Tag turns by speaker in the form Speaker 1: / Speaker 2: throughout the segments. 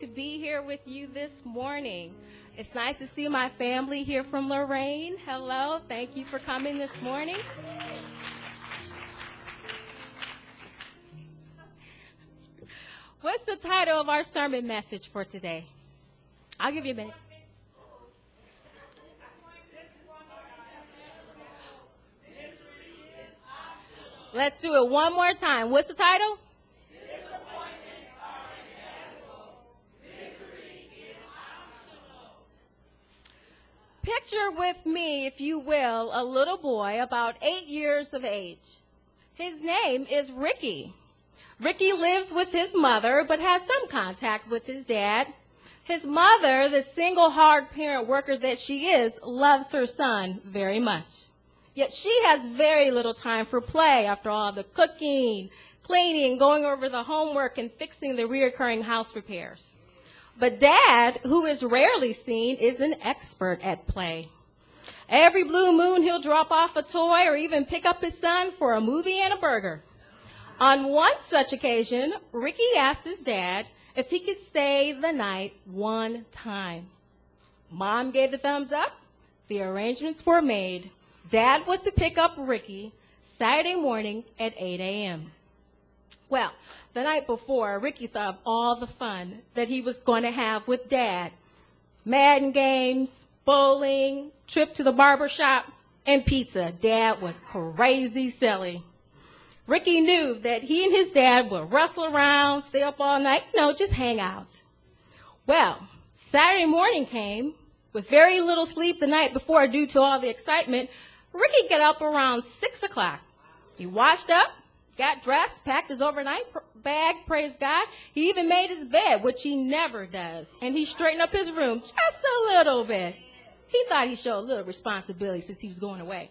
Speaker 1: To be here with you this morning. It's nice to see my family here from Lorraine. Hello, thank you for coming this morning. What's the title of our sermon message for today? I'll give you a minute. Let's do it one more time. What's the title? Picture with me, if you will, a little boy about 8 years of age. His name is Ricky. Ricky lives with his mother, but has some contact with his dad. His mother, the single hard parent worker that she is, loves her son very much. Yet she has very little time for play after all the cooking, cleaning, going over the homework, and fixing the reoccurring house repairs. But Dad, who is rarely seen, is an expert at play. Every blue moon, he'll drop off a toy or even pick up his son for a movie and a burger. On one such occasion, Ricky asked his dad if he could stay the night one time. Mom gave the thumbs up. The arrangements were made. Dad was to pick up Ricky Saturday morning at 8 a.m. Well, the night before, Ricky thought of all the fun that he was going to have with Dad. Madden games, bowling, trip to the barber shop, and pizza. Dad was crazy silly. Ricky knew that he and his dad would wrestle around, stay up all night, just hang out. Well, Saturday morning came. With very little sleep the night before due to all the excitement, Ricky got up around 6 o'clock. He washed up, got dressed, packed his overnight bag, praise God. He even made his bed, which he never does. And he straightened up his room just a little bit. He thought he showed a little responsibility since he was going away.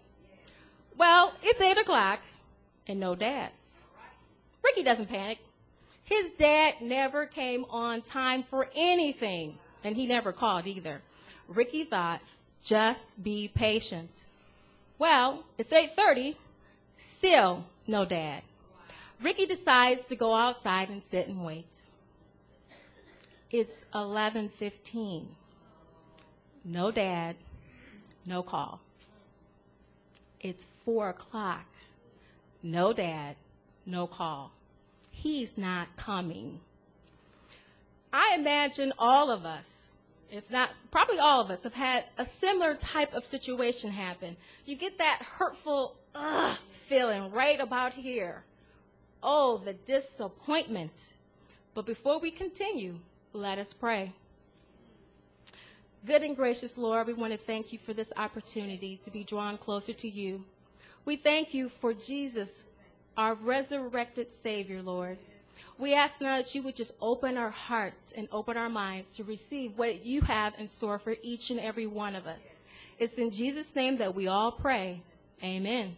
Speaker 1: Well, it's 8 o'clock and no Dad. Ricky doesn't panic. His dad never came on time for anything, and he never called either. Ricky thought, just be patient. Well, it's 8:30, still no Dad. Ricky decides to go outside and sit and wait. It's 11:15. No Dad, no call. It's 4 o'clock. No Dad, no call. He's not coming. I imagine all of us, if not, probably all of us, have had a similar type of situation happen. You get that hurtful feeling right about here. Oh, the disappointment. But before we continue, let us pray. Good and gracious Lord, we want to thank you for this opportunity to be drawn closer to you. We thank you for Jesus, our resurrected Savior, Lord. We ask now that you would just open our hearts and open our minds to receive what you have in store for each and every one of us. It's in Jesus' name that we all pray. Amen.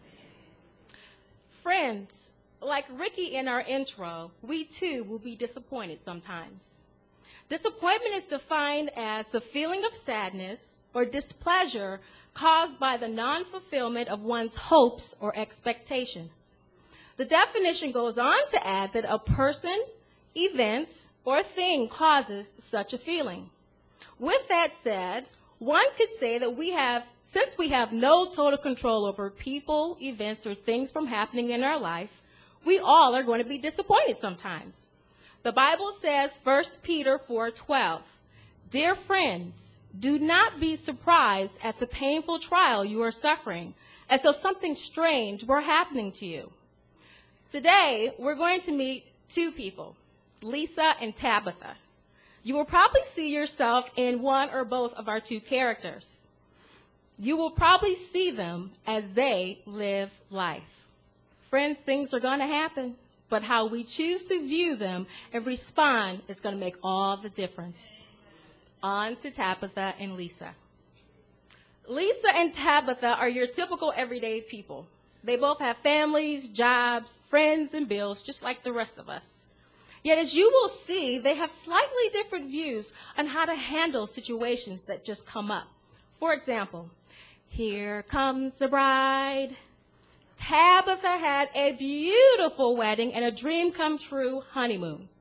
Speaker 1: Friends, like Ricky in our intro, we too will be disappointed sometimes. Disappointment is defined as the feeling of sadness or displeasure caused by the non-fulfillment of one's hopes or expectations. The definition goes on to add that a person, event, or thing causes such a feeling. With that said, one could say that since we have no total control over people, events, or things from happening in our life, we all are going to be disappointed sometimes. The Bible says, 1 Peter 4:12, "Dear friends, do not be surprised at the painful trial you are suffering, as though something strange were happening to you." Today, we're going to meet two people, Lisa and Tabitha. You will probably see yourself in one or both of our two characters. You will probably see them as they live life. Friends, things are going to happen, but how we choose to view them and respond is going to make all the difference. On to Tabitha and Lisa. Lisa and Tabitha are your typical everyday people. They both have families, jobs, friends, and bills, just like the rest of us. Yet, as you will see, they have slightly different views on how to handle situations that just come up. For example, here comes the bride. Tabitha had a beautiful wedding and a dream come true honeymoon.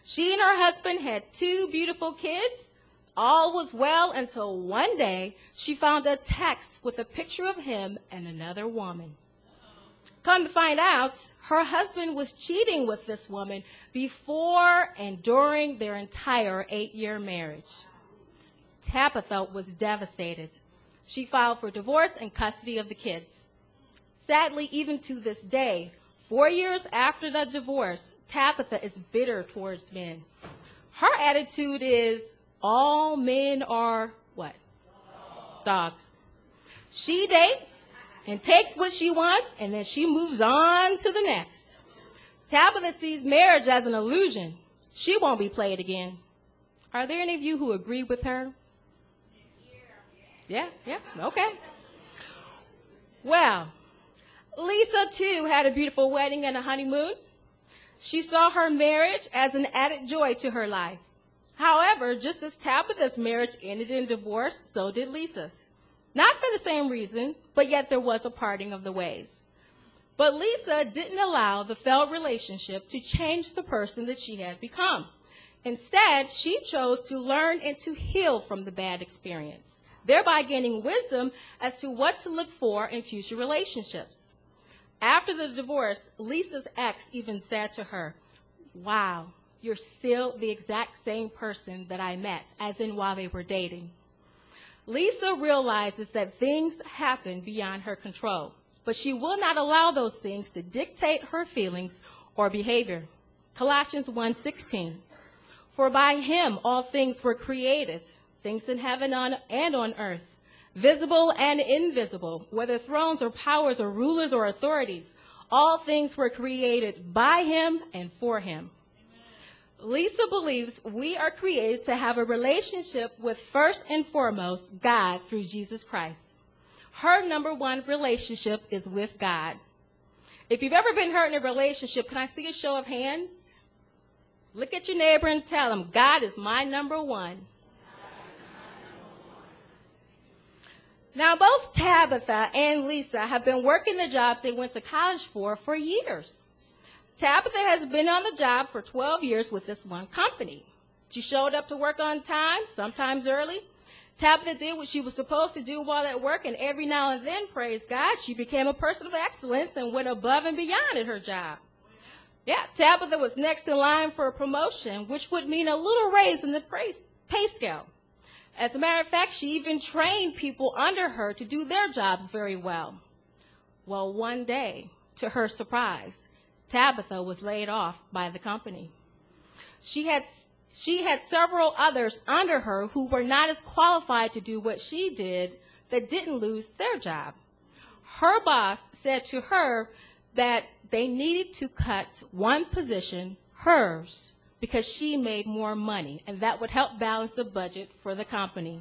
Speaker 1: She and her husband had 2 beautiful kids. All was well until one day she found a text with a picture of him and another woman. Come to find out, her husband was cheating with this woman before and during their entire 8-year marriage. Tabitha was devastated. She filed for divorce and custody of the kids. Sadly, even to this day, 4 years after the divorce, Tabitha is bitter towards men. Her attitude is, all men are what? Dogs. She dates and takes what she wants, and then she moves on to the next. Tabitha sees marriage as an illusion. She won't be played again. Are there any of you who agree with her? Yeah, okay. Well, Lisa, too, had a beautiful wedding and a honeymoon. She saw her marriage as an added joy to her life. However, just as Tabitha's marriage ended in divorce, so did Lisa's. Not for the same reason, but yet there was a parting of the ways. But Lisa didn't allow the failed relationship to change the person that she had become. Instead, she chose to learn and to heal from the bad experience, thereby gaining wisdom as to what to look for in future relationships. After the divorce, Lisa's ex even said to her, "Wow, you're still the exact same person that I met," as in while they were dating. Lisa realizes that things happen beyond her control, but she will not allow those things to dictate her feelings or behavior. Colossians 1:16, "For by him all things were created, things in heaven and on earth, visible and invisible, whether thrones or powers or rulers or authorities, all things were created by him and for him." Lisa believes we are created to have a relationship with, first and foremost, God through Jesus Christ. Her number one relationship is with God. If you've ever been hurt in a relationship, can I see a show of hands? Look at your neighbor and tell them, God is my number one. Now, both Tabitha and Lisa have been working the jobs they went to college for years. Tabitha has been on the job for 12 years with this one company. She showed up to work on time, sometimes early. Tabitha did what she was supposed to do while at work, and every now and then, praise God, she became a person of excellence and went above and beyond at her job. Yeah, Tabitha was next in line for a promotion, which would mean a little raise in the pay scale. As a matter of fact, she even trained people under her to do their jobs very well. Well, one day, to her surprise, Tabitha was laid off by the company. She had several others under her who were not as qualified to do what she did that didn't lose their job. Her boss said to her that they needed to cut one position, hers, because she made more money, and that would help balance the budget for the company.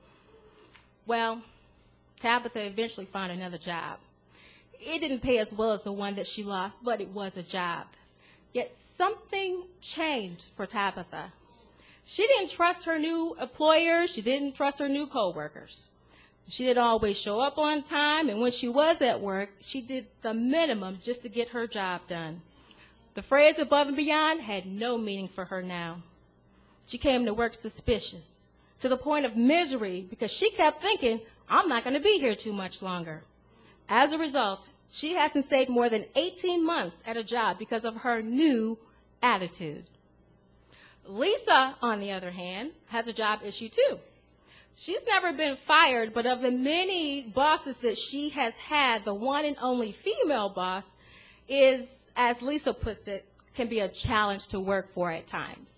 Speaker 1: Well, Tabitha eventually found another job. It didn't pay as well as the one that she lost, but it was a job. Yet something changed for Tabitha. She didn't trust her new employer. She didn't trust her new coworkers. She didn't always show up on time, and when she was at work, she did the minimum just to get her job done. The phrase above and beyond had no meaning for her now. She came to work suspicious, to the point of misery, because she kept thinking, I'm not going to be here too much longer. As a result, she hasn't stayed more than 18 months at a job because of her new attitude. Lisa, on the other hand, has a job issue too. She's never been fired, but of the many bosses that she has had, the one and only female boss is, as Lisa puts it, can be a challenge to work for at times.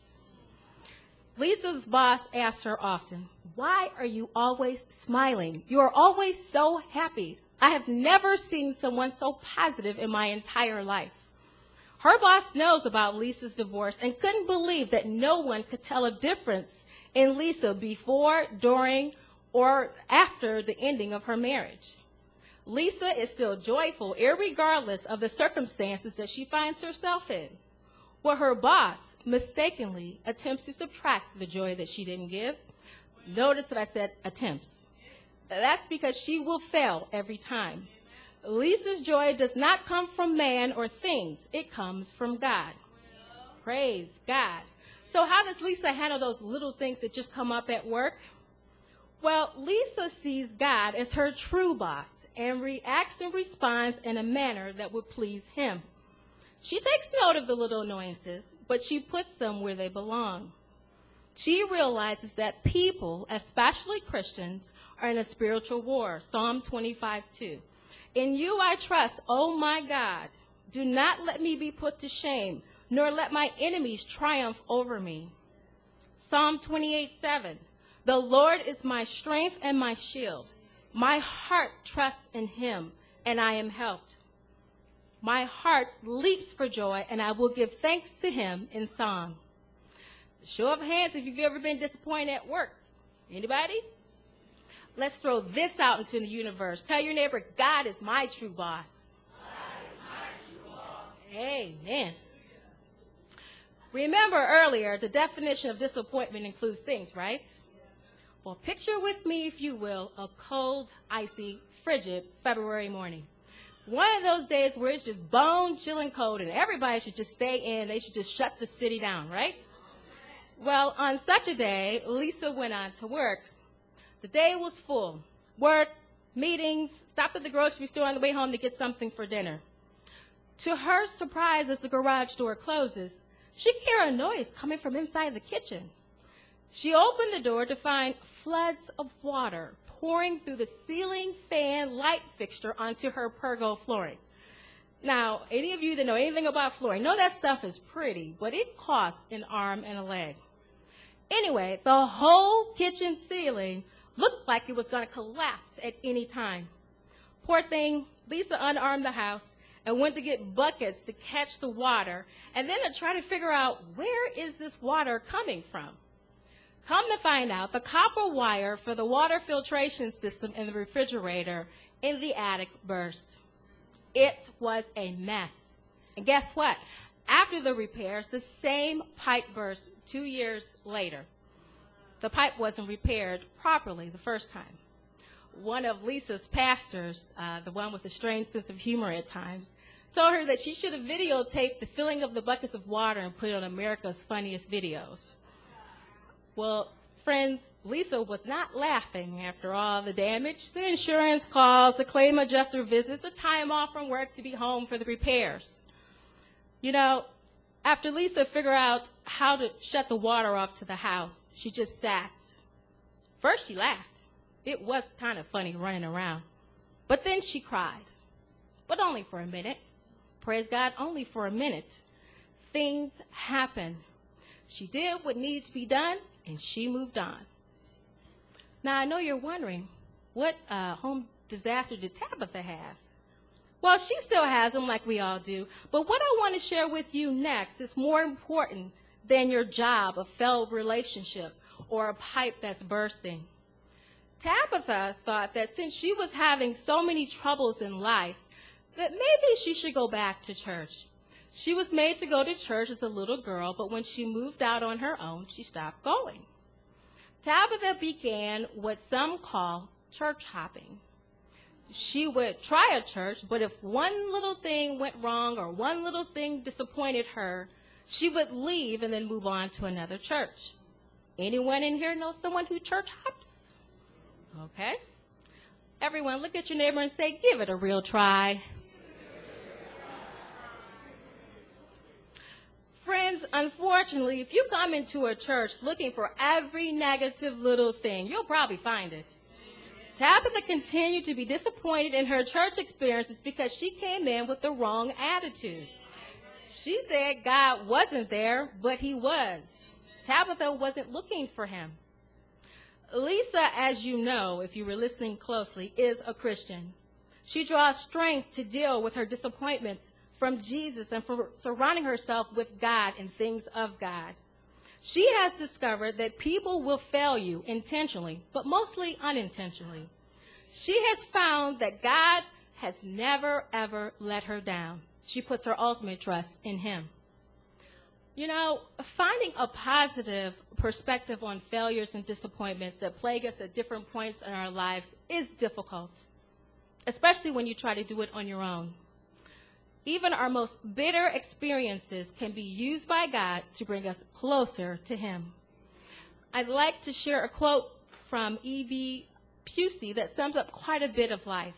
Speaker 1: Lisa's boss asks her often, "Why are you always smiling? You are always so happy. I have never seen someone so positive in my entire life." Her boss knows about Lisa's divorce and couldn't believe that no one could tell a difference in Lisa before, during, or after the ending of her marriage. Lisa is still joyful, irregardless of the circumstances that she finds herself in. Well, her boss mistakenly attempts to subtract the joy that she didn't give. Notice that I said attempts. That's because she will fail every time. Lisa's joy does not come from man or things. It comes from God. Praise God. So how does Lisa handle those little things that just come up at work? Well, Lisa sees God as her true boss and reacts and responds in a manner that would please him. She takes note of the little annoyances, but she puts them where they belong. She realizes that people, especially Christians, are in a spiritual war. Psalm 25:2. In you I trust, O my God. Do not let me be put to shame, nor let my enemies triumph over me. Psalm 28:7. The Lord is my strength and my shield. My heart trusts in him, and I am helped. My heart leaps for joy, and I will give thanks to him in song. Show of hands if you've ever been disappointed at work. Anybody? Let's throw this out into the universe. Tell your neighbor, God is my true boss. God is my true boss. Amen. Remember earlier, the definition of disappointment includes things, right? Well, picture with me, if you will, a cold, icy, frigid February morning. One of those days where it's just bone-chilling cold and everybody should just stay in. They should just shut the city down, right? Well, on such a day, Lisa went on to work. The day was full. Work, meetings, stopped at the grocery store on the way home to get something for dinner. To her surprise, as the garage door closes, she could hear a noise coming from inside the kitchen. She opened the door to find floods of water pouring through the ceiling fan light fixture onto her pergo flooring. Now, any of you that know anything about flooring know that stuff is pretty, but it costs an arm and a leg. Anyway, the whole kitchen ceiling looked like it was going to collapse at any time. Poor thing, Lisa unarmed the house and went to get buckets to catch the water, and then to try to figure out where is this water coming from. Come to find out, the copper wire for the water filtration system in the refrigerator in the attic burst. It was a mess. And guess what? After the repairs, the same pipe burst 2 years later. The pipe wasn't repaired properly the first time. One of Lisa's pastors, the one with a strange sense of humor at times, told her that she should have videotaped the filling of the buckets of water and put it on America's Funniest Videos. Well, friends, Lisa was not laughing after all the damage, the insurance calls, the claim adjuster visits, the time off from work to be home for the repairs. You know, after Lisa figured out how to shut the water off to the house, she just sat. First she laughed. It was kind of funny running around. But then she cried. But only for a minute. Praise God, only for a minute. Things happened. She did what needed to be done, and she moved on. Now, I know you're wondering, what home disaster did Tabitha have? Well, she still has them like we all do. But what I want to share with you next is more important than your job, a failed relationship, or a pipe that's bursting. Tabitha thought that since she was having so many troubles in life, that maybe she should go back to church. She was made to go to church as a little girl, but when she moved out on her own, she stopped going. Tabitha began what some call church hopping. She would try a church, but if one little thing went wrong or one little thing disappointed her, she would leave and then move on to another church. Anyone in here know someone who church hops? Okay. Everyone, look at your neighbor and say, give it a real try. Friends, unfortunately, if you come into a church looking for every negative little thing, you'll probably find it. Tabitha continued to be disappointed in her church experiences because she came in with the wrong attitude. She said God wasn't there, but he was. Tabitha wasn't looking for him. Lisa, as you know, if you were listening closely, is a Christian. She draws strength to deal with her disappointments from Jesus and for surrounding herself with God and things of God. She has discovered that people will fail you intentionally, but mostly unintentionally. She has found that God has never, ever let her down. She puts her ultimate trust in him. You know, finding a positive perspective on failures and disappointments that plague us at different points in our lives is difficult, especially when you try to do it on your own. Even our most bitter experiences can be used by God to bring us closer to him. I'd like to share a quote from E.B. Pusey that sums up quite a bit of life.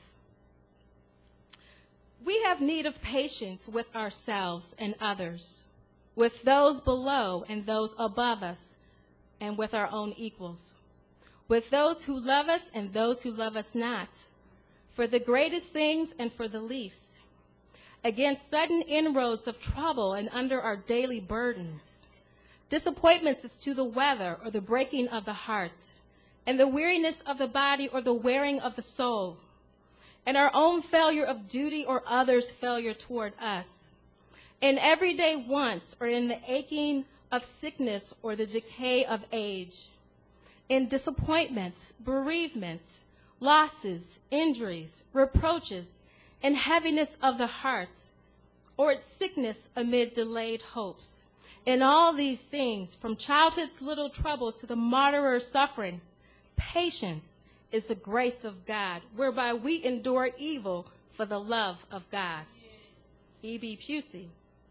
Speaker 1: We have need of patience with ourselves and others, with those below and those above us, and with our own equals, with those who love us and those who love us not, for the greatest things and for the least, against sudden inroads of trouble and under our daily burdens, disappointments as to the weather or the breaking of the heart, and the weariness of the body or the wearing of the soul, and our own failure of duty or others' failure toward us, in everyday wants or in the aching of sickness or the decay of age, in disappointments, bereavement, losses, injuries, reproaches, and heaviness of the heart, or its sickness amid delayed hopes. In all these things, from childhood's little troubles to the martyrer's sufferings, patience is the grace of God, whereby we endure evil for the love of God. E.B. Pusey.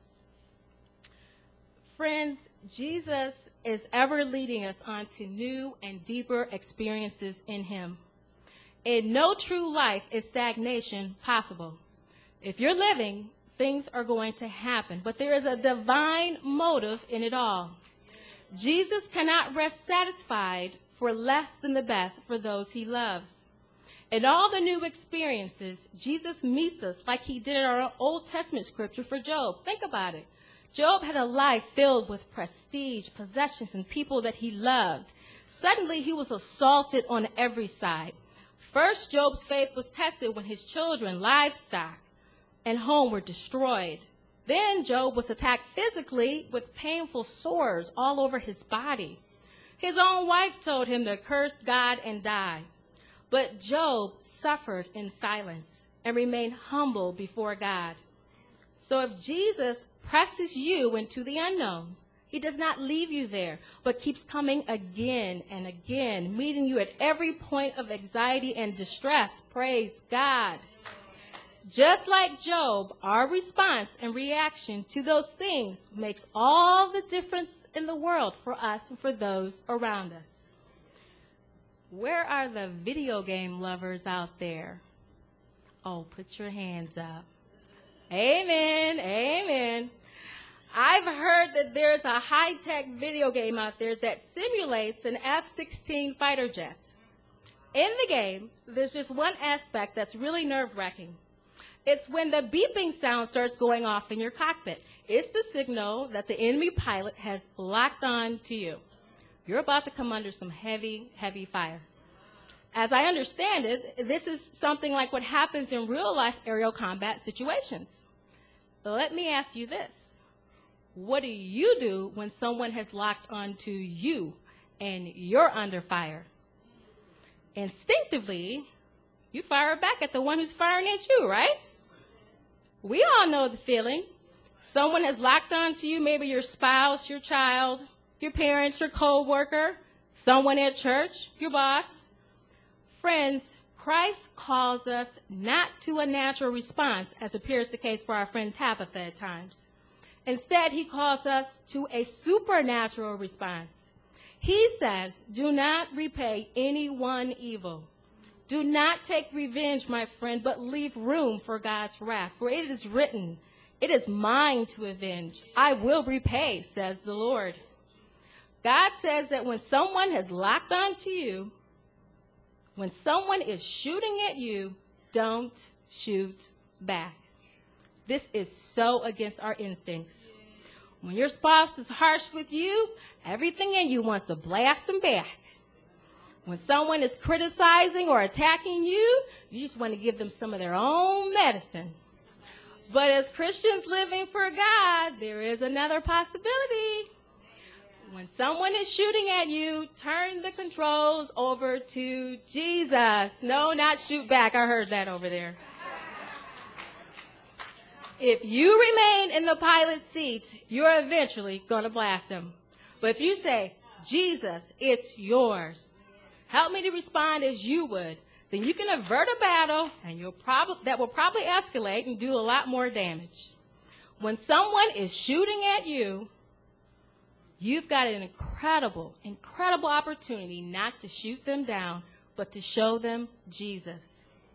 Speaker 1: Friends, Jesus is ever leading us on to new and deeper experiences in him. In no true life is stagnation possible. If you're living, things are going to happen, but there is a divine motive in it all. Jesus cannot rest satisfied for less than the best for those he loves. In all the new experiences, Jesus meets us like he did in our Old Testament scripture for Job. Think about it. Job had a life filled with prestige, possessions, and people that he loved. Suddenly, he was assaulted on every side. First, Job's faith was tested when his children, livestock, and home were destroyed. Then Job was attacked physically with painful sores all over his body. His own wife told him to curse God and die. But Job suffered in silence and remained humble before God. So if Jesus presses you into the unknown, he does not leave you there, but keeps coming again and again, meeting you at every point of anxiety and distress. Praise God. Just like Job, our response and reaction to those things makes all the difference in the world for us and for those around us. Where are the video game lovers out there? Oh, put your hands up. Amen, amen. I've heard that there's a high-tech video game out there that simulates an F-16 fighter jet. In the game, there's just one aspect that's really nerve-wracking. It's when the beeping sound starts going off in your cockpit. It's the signal that the enemy pilot has locked on to you. You're about to come under some heavy, heavy fire. As I understand it, this is something like what happens in real-life aerial combat situations. Let me ask you this. What do you do when someone has locked onto you and you're under fire? Instinctively, you fire back at the one who's firing at you, right? We all know the feeling. Someone has locked onto you, maybe your spouse, your child, your parents, your co-worker, someone at church, your boss. Friends, Christ calls us not to a natural response, as appears the case for our friend Tabitha at times. Instead, he calls us to a supernatural response. He says, do not repay anyone evil. Do not take revenge, my friend, but leave room for God's wrath. For it is written, it is mine to avenge. I will repay, says the Lord. God says that when someone has locked onto you, when someone is shooting at you, don't shoot back. This is so against our instincts. When your spouse is harsh with you, everything in you wants to blast them back. When someone is criticizing or attacking you, you just want to give them some of their own medicine. But as Christians living for God, there is another possibility. When someone is shooting at you, turn the controls over to Jesus. No, not shoot back. I heard that over there. If you remain in the pilot's seat, you're eventually going to blast them. But if you say, Jesus, it's yours. Help me to respond as you would, then you can avert a battle and that will probably escalate and do a lot more damage. When someone is shooting at you, you've got an incredible, incredible opportunity not to shoot them down, but to show them Jesus.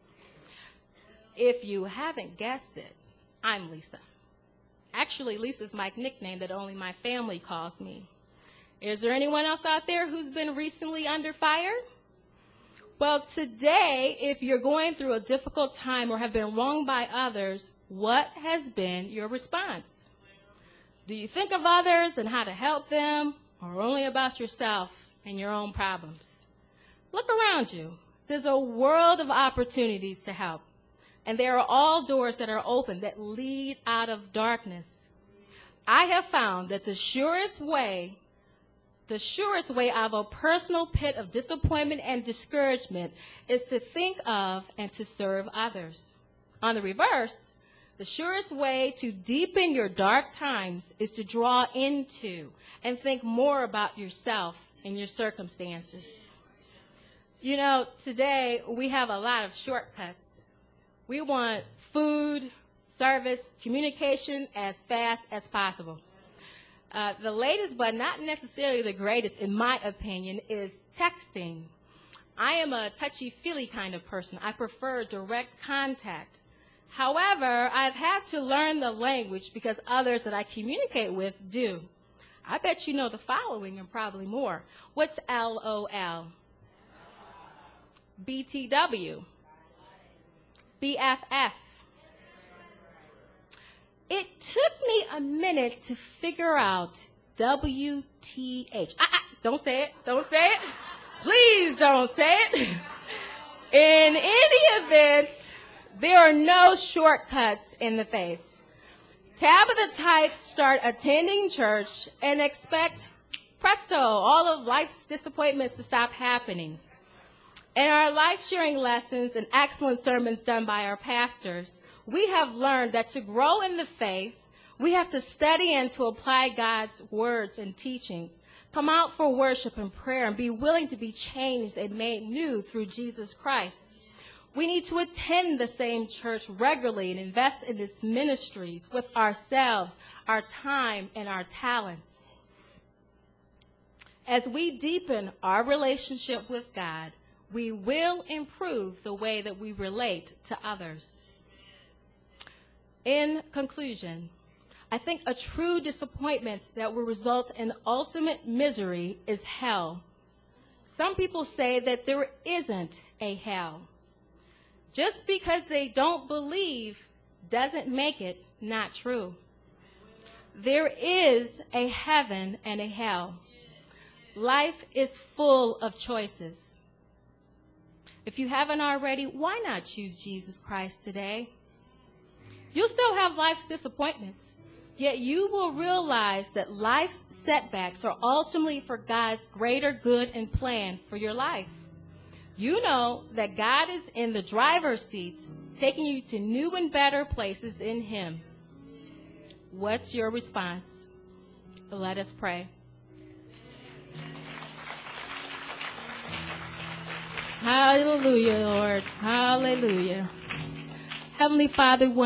Speaker 1: If you haven't guessed it, I'm Lisa. Actually, Lisa's my nickname that only my family calls me. Is there anyone else out there who's been recently under fire? Well, today, if you're going through a difficult time or have been wronged by others, what has been your response? Do you think of others and how to help them, or only about yourself and your own problems? Look around you. There's a world of opportunities to help. And there are all doors that are open that lead out of darkness. I have found that the surest way out of a personal pit of disappointment and discouragement is to think of and to serve others. On the reverse, the surest way to deepen your dark times is to draw into and think more about yourself and your circumstances. You know, today we have a lot of shortcuts. We want food, service, communication as fast as possible. The latest, but not necessarily the greatest, in my opinion, is texting. I am a touchy-feely kind of person. I prefer direct contact. However, I've had to learn the language because others that I communicate with do. I bet you know the following and probably more. What's LOL? BTW? BFF? It took me a minute to figure out WTH. Don't say it. Don't say it. Please don't say it. In any event, there are no shortcuts in the faith. Tabitha types start attending church and expect, presto, all of life's disappointments to stop happening. In our life-sharing lessons and excellent sermons done by our pastors, we have learned that to grow in the faith, we have to study and to apply God's words and teachings, come out for worship and prayer, and be willing to be changed and made new through Jesus Christ. We need to attend the same church regularly and invest in its ministries with ourselves, our time, and our talents. As we deepen our relationship with God, we will improve the way that we relate to others. In conclusion, I think a true disappointment that will result in ultimate misery is hell. Some people say that there isn't a hell. Just because they don't believe doesn't make it not true. There is a heaven and a hell. Life is full of choices. If you haven't already, why not choose Jesus Christ today? You'll still have life's disappointments, yet you will realize that life's setbacks are ultimately for God's greater good and plan for your life. You know that God is in the driver's seat, taking you to new and better places in Him. What's your response? Let us pray. Hallelujah, Lord. Hallelujah. Heavenly Father,